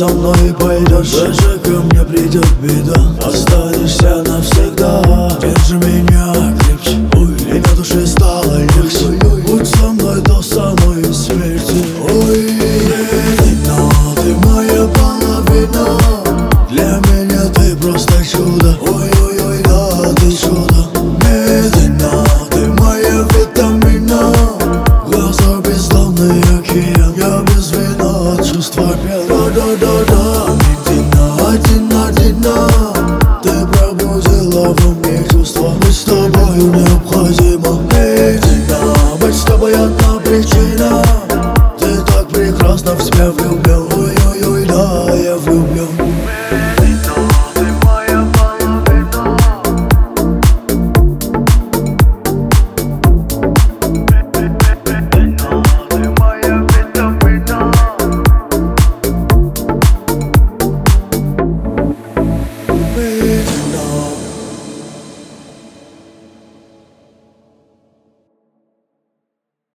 со мной и пойдешь. Даже ко мне придет беда, останешься навсегда. Держи меня крепче, ой, и на душе стало легче. Будь со мной до самой смерти. Ой, Медина, ты моя половина. Для меня ты просто чудо. Ой-ой-ой, да, ты чудо. Медина, ты моя витамина. Глаза бездонный океан, я без вина от чувства пьян. Да-да-да-да, Медина, одина. Ты пробудила во мне чувства. Быть с тобою необходимо. Медина, быть с тобой одна причина. Ты так прекрасно в себя влюблен. Ой-ой-ой, да, я влюблен.